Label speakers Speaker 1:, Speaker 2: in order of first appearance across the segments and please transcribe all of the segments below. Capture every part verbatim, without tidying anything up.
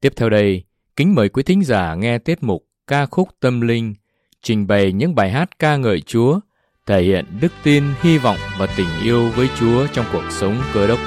Speaker 1: Tiếp theo đây, kính mời quý thính giả nghe tiết mục Ca khúc Tâm linh, trình bày những bài hát ca ngợi Chúa, thể hiện đức tin, hy vọng và tình yêu với Chúa trong cuộc sống Cơ Đốc.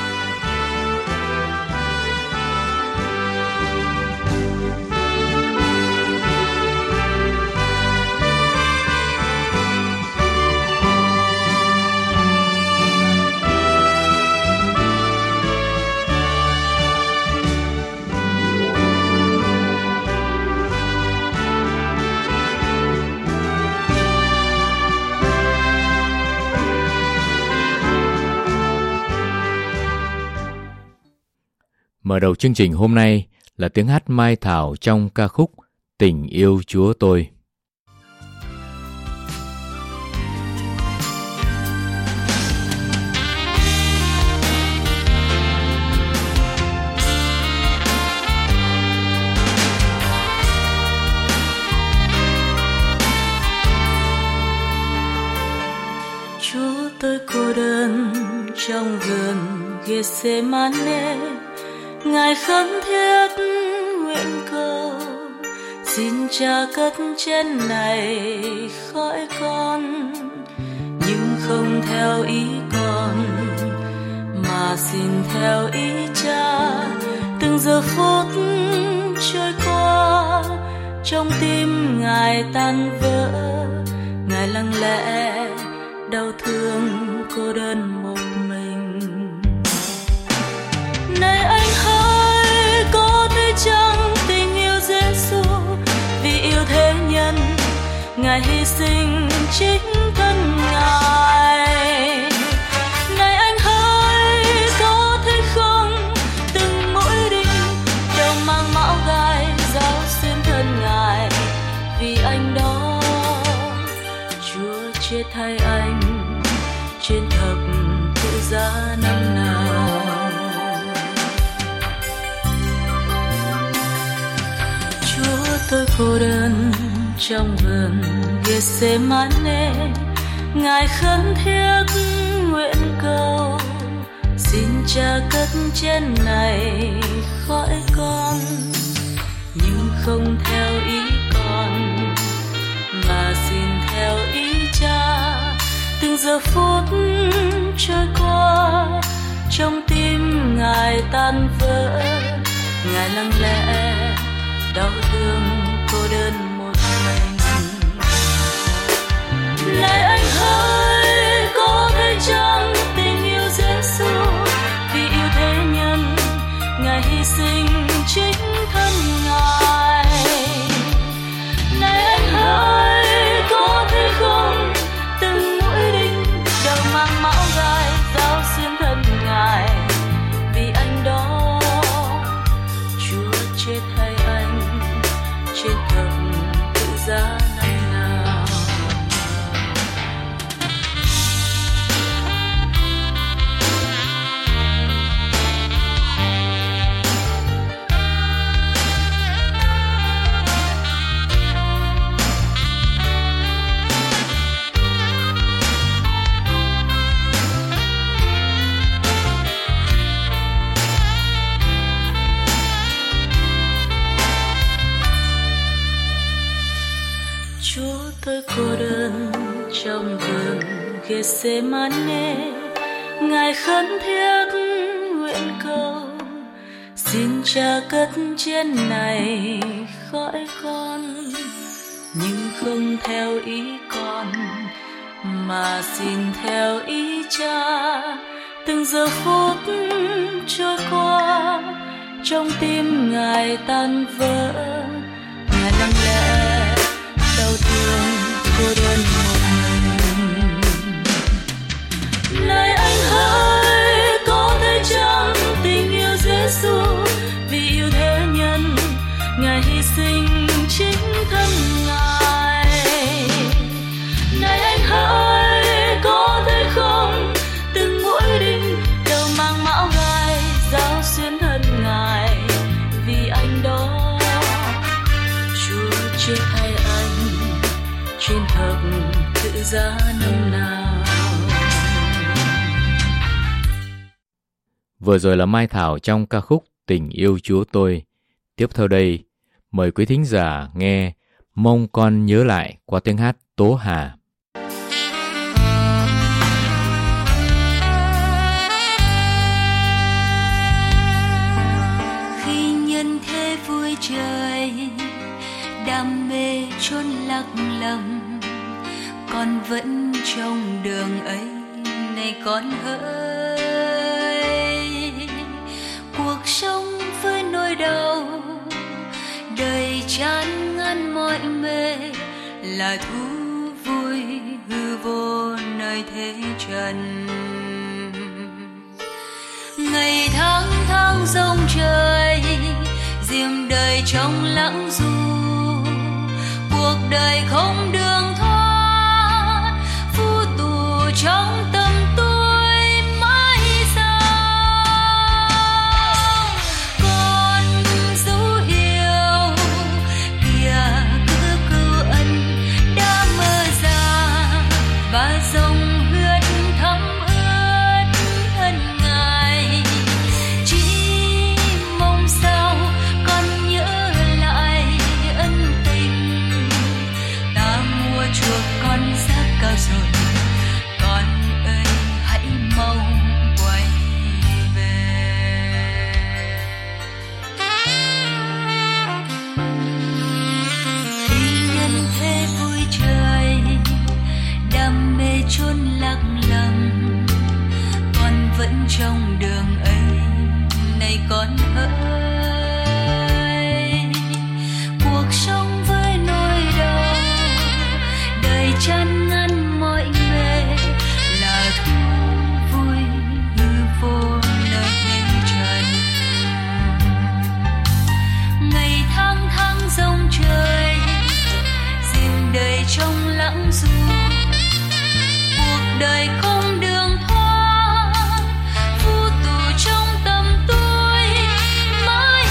Speaker 1: Mở đầu chương trình hôm nay là tiếng hát Mai Thảo trong ca khúc Tình yêu Chúa tôi.
Speaker 2: Chúa tôi cô đơn trong vườn Gethsemane, Ngài khấn thiết nguyện cầu, xin Cha cất chén này khỏi con, nhưng không theo ý con, mà xin theo ý Cha. Từng giờ phút trôi qua, trong tim Ngài tan vỡ, Ngài lặng lẽ đau thương cô đơn một mình. Này anh hỡi, có thấy chăng tình yêu Giêsu, vì yêu thế nhân, Ngài hy sinh chính thân Ngài. Này anh hỡi, có thấy không, từng mũi đinh đều mang mão gai giáo xuyên thân Ngài, vì anh đó Chúa chết thay anh trên thập tự giá năm nào. Chúa tôi cô đơn trong vườn Gethsemane, Ngài khấn thiết nguyện cầu, xin Cha cất chén này khỏi con, nhưng không theo ý con, mà xin theo ý Cha. Từng giờ phút trôi qua, trong tim Ngài tan vỡ, Ngài lặng lẽ đau thương cô đơn một mình. Này anh hỡi, có thấy chăng tình yêu Giêsu, vì yêu thế nhân, Ngài hy sinh chính thân Ngài. Này anh hỡi, có thấy không, từng mũi đinh đều mang mão gai giáo xuyên thân Ngài, vì anh đó Chúa chết thay anh trên thập tự giá năm nào. Chúa tôi cô đơn trong vườn Gethsemane, Ngài khấn thiết nguyện cầu, xin Cha cất chén này khỏi con, nhưng không theo ý con, mà xin theo ý Cha. Từng giờ phút trôi qua, trong tim Ngài tan vỡ, Ngài lặng lẽ đau thương cô đơn một mình. Này anh hỡi, có thấy chăng tình yêu Giêsu, vì yêu thế nhân, Ngài hy sinh chính thân Ngài. Này anh hỡi, có thấy không, từng mũi đinh đều mang mão gai giáo xuyên thân Ngài, vì anh đó Chúa chết thay anh trên thập tự giá năm nào.
Speaker 1: Vừa rồi là Mai Thảo trong ca khúc Tình yêu Chúa tôi, Tiếp theo đây, mời quý thính giả nghe Mong Con Nhớ Lại qua tiếng hát Tố Hà.
Speaker 2: Khi nhân thế vui trời, đam mê chốn lạc lòng, con vẫn trong đường ấy, này con hỡi. Cuộc sống với nỗi đau, đời chán ngăn mọi mê, là thú vui hư vô nơi thế trần. Ngày tháng tháng rong trời, diêm đời trong lãng du, cuộc đời không đường thoát, phu tù trong tâm tôi mãi sao. Con dấu yêu kìa cứ cứu ân đã mơ ra, và dòng huyết thấm ướt thân ngài. Chỉ mong sao con nhớ lại ân tình, ta mua chuộc con giá cao rồi, con ơi hãy mau quay về. Khi nhân thế vui trời, đam mê chốn lạc lòng, con vẫn trong đường ấy, này con hỡi. Cuộc sống với nỗi đau, đời chán ngăn mọi mê, là thú vui hư vô nơi thế trần. Ngày tháng tháng rong trời, diêm đời trong lãng du, cuộc đời không đường thoát, phu tù trong tâm tôi mãi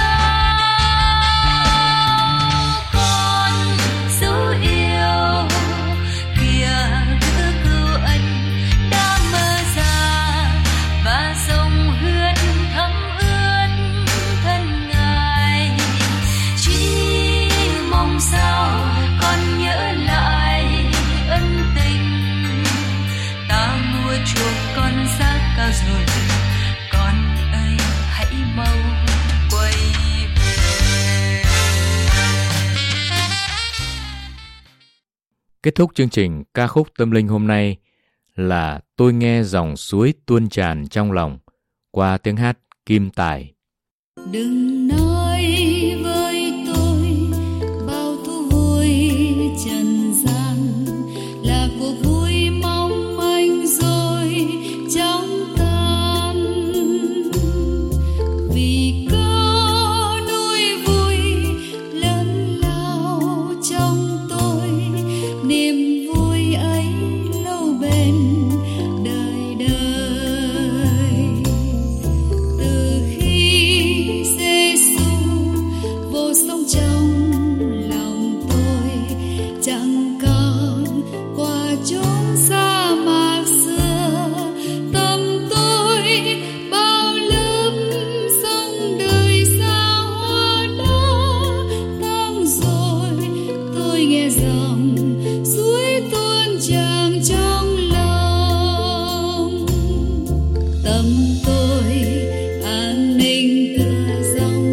Speaker 2: sao. Con dấu yêu kìa cứ cứu ân đã mơ ra, và dòng huyết thấm ướt thân ngài. Chỉ mong sao con nhớ lại ân tình, ta mua chuộc con giá cao rồi, con ơi hãy mau quay về.
Speaker 1: Kết thúc chương trình ca khúc tâm linh hôm nay là Tôi Nghe Dòng Suối Tuôn Tràn Trong Lòng qua tiếng hát Kim Tài.
Speaker 2: Đừng nói với tôi bao thú vui trần gian là cuộc vui mong manh rồi chóng tan, vì có nỗi vui lớn lao trong tôi, niềm vui ấy lâu bền đời đời. Từ khi Giêsu vô sống trong lòng tôi, chẳng còn qua chốn sa mạc xưa, tâm tôi bao lớp sông đời xa hoa đó tăng rồi. Tôi nghe dòng suối tuôn tràn trong lòng, tâm tôi an ninh cửa dòng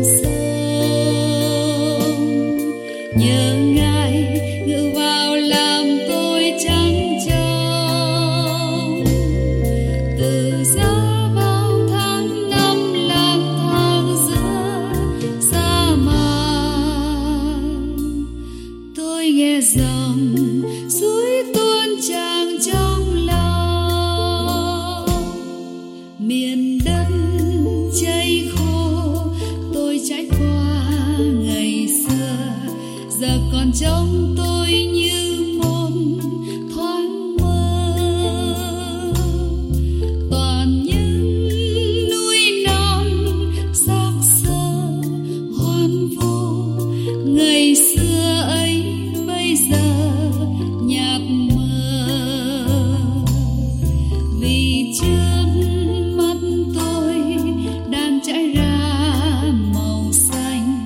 Speaker 2: sông, nhờ Ngài ngự vào làm tôi trắng trâu. Từ giá bao tháng năm lang thang giữa sa mạc, tôi nghe dòng suối tuôn tràn trong lòng. Miền đất cháy khô tôi trải qua ngày xưa, giờ còn trông tôi như một thoáng mơ. Toàn những núi non xác xơ hoang vu, ngày xưa ấy bây giờ nhạt mờ. Vì trước mắt tôi đang trải ra màu xanh,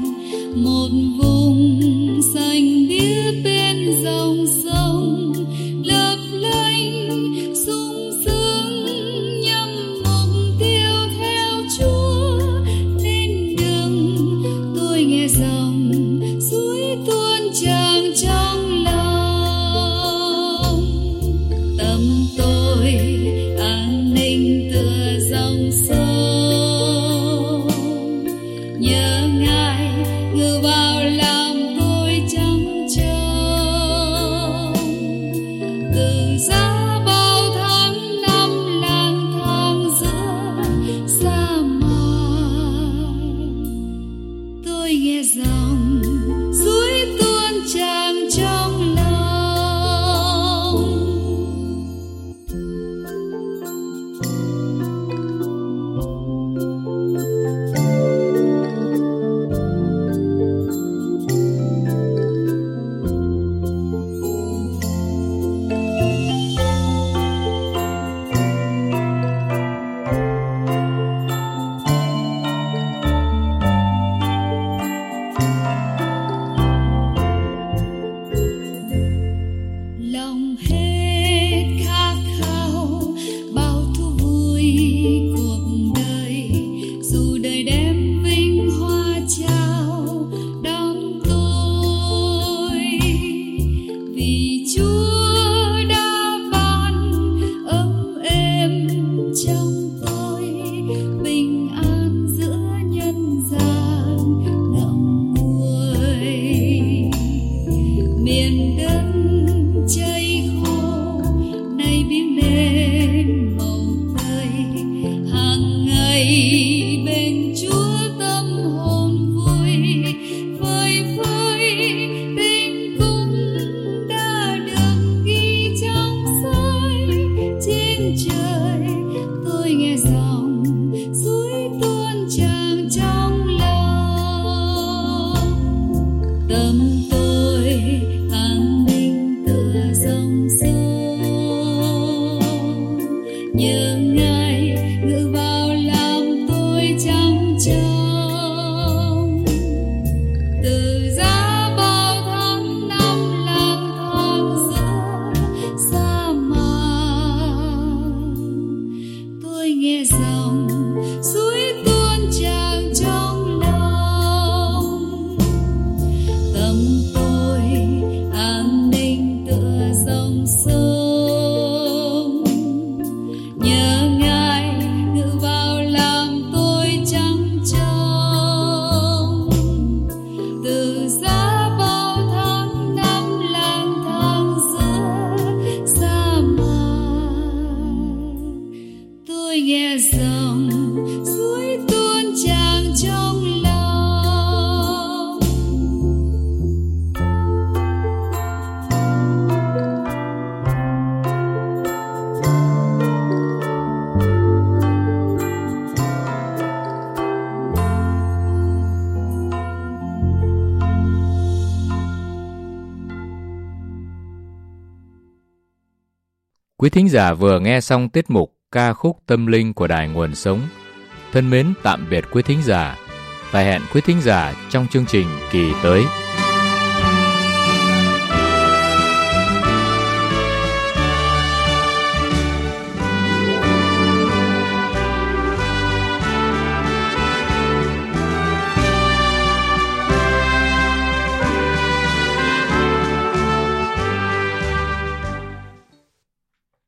Speaker 1: Quý thính giả vừa nghe xong tiết mục Ca khúc tâm linh của Đài Nguồn Sống. Thân mến tạm biệt quý thính giả và hẹn quý thính giả trong chương trình kỳ tới.